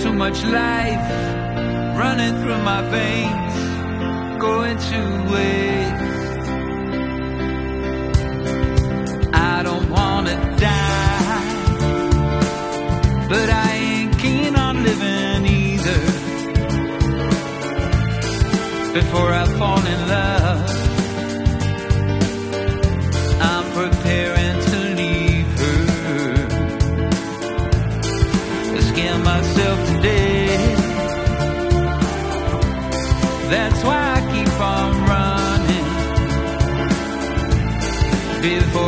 too much life running through my veins, going to waste. I don't wanna die, but I ain't keen on living either. Before I fall in love, I'm preparing to leave her, to scare myself to death. That's why I keep on running before